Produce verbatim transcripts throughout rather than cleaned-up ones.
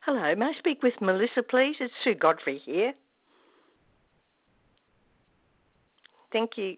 Hello, may I speak with Melissa, please? It's Sue Godfrey here. Thank you.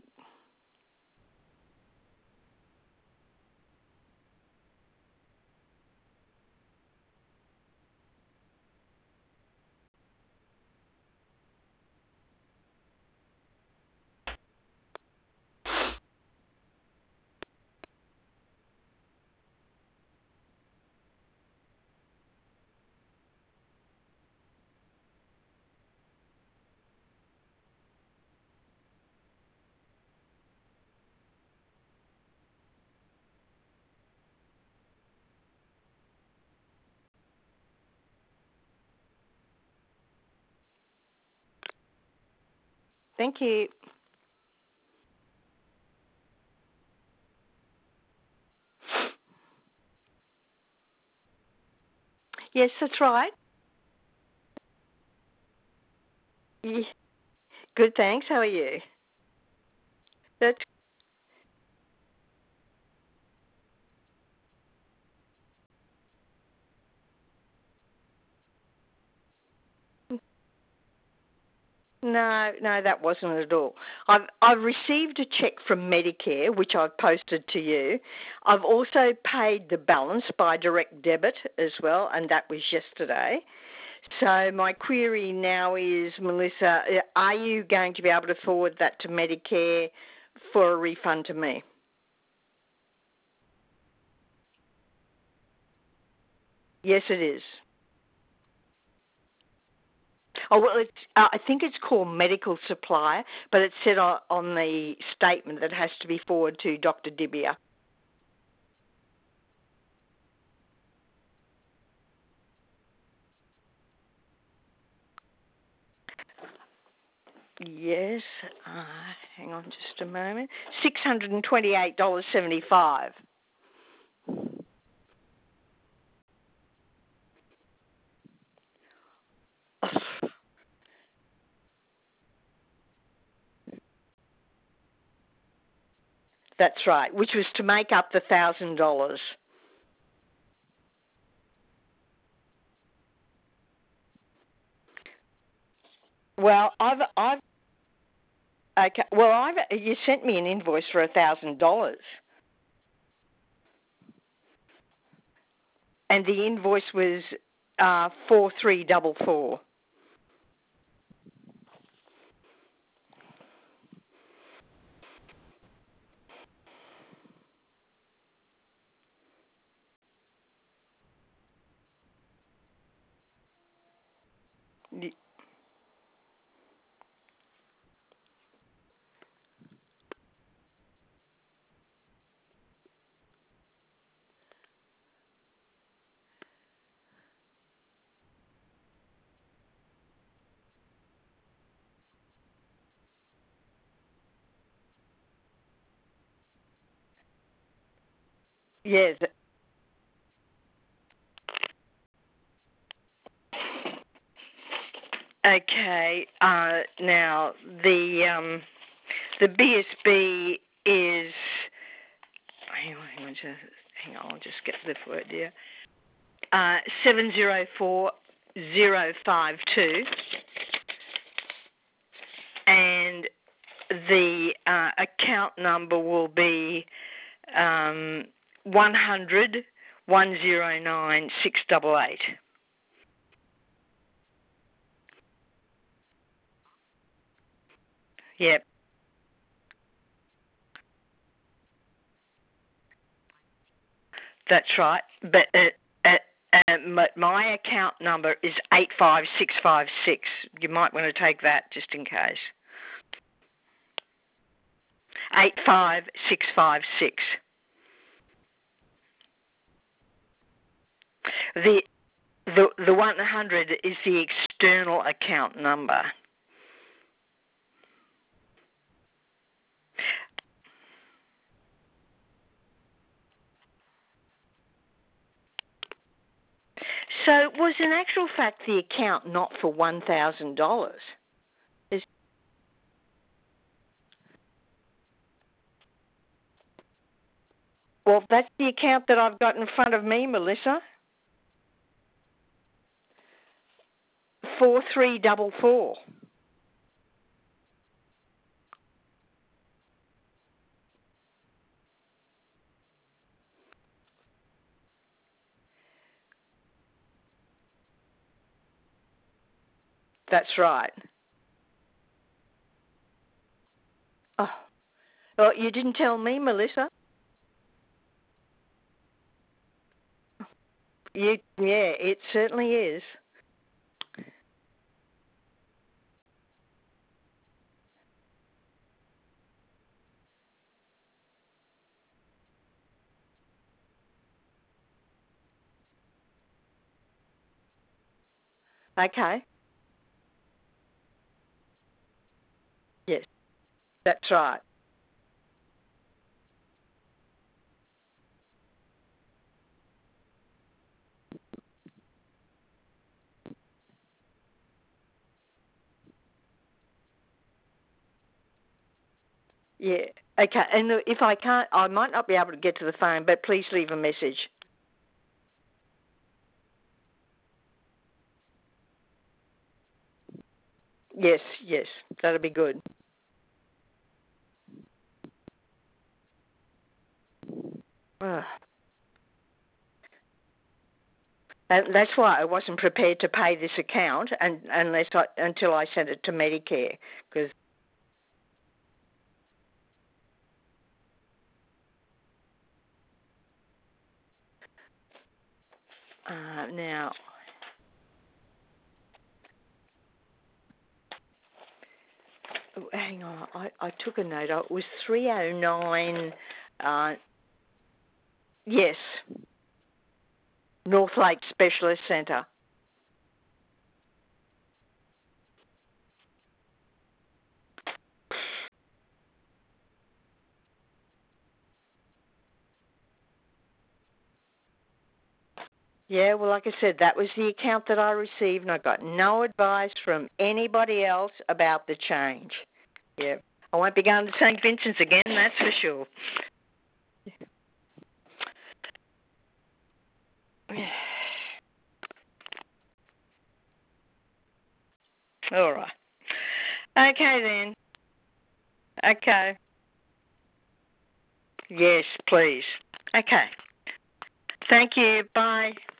Thank you. Yes, that's right. Yeah. Good, thanks. How are you? That's no, no, that wasn't at all. I've I've received a check from Medicare, which I've posted to you. I've also paid the balance by direct debit as well, and that was yesterday. So my query now is, Melissa, are you going to be able to forward that to Medicare for a refund to me? Yes, it is. Oh, well, it's, uh, I think it's called medical supply, but it's said on, on the statement that has to be forwarded to Doctor Dibia. Yes. Uh, hang on just a moment. six hundred twenty-eight dollars seventy-five. That's right, which was to make up the one thousand dollars. Well, I've, I've, okay. Well, I've, you sent me an invoice for a thousand dollars, and the invoice was uh, four three double four. Yes. Okay. Uh, now the um, the B S B is. Hang on, hang on, just, hang on. I'll just get the word here. Uh, seven zero four zero five two, and the uh, account number will be um, one hundred one zero nine six double eight. Yep, that's right. But uh, uh, uh, my account number is eight five six five six. You might want to take that just in case. eight five six five six. The the the one hundred is the external account number. So was in actual fact the account not for one thousand dollars? Is Well, that's the account that I've got in front of me, Melissa. four three double four. That's right. Oh, well, you didn't tell me, Melissa. You, yeah, it certainly is. Okay. Yes, that's right. Yeah. Okay. And if I can't, I might not be able to get to the phone, but please leave a message. Yes, yes, that'll be good. Ugh. And that's why I wasn't prepared to pay this account and, unless I, until I sent it to Medicare, because uh, now, oh, hang on, I, I took a note. It was three oh nine. Uh, yes, North Lake Specialist Centre. Yeah, well, like I said, that was the account that I received, and I got no advice from anybody else about the change. Yeah, I won't be going to Saint Vincent's again, that's for sure. All right. Okay, then. Okay. Yes, please. Okay. Thank you. Bye.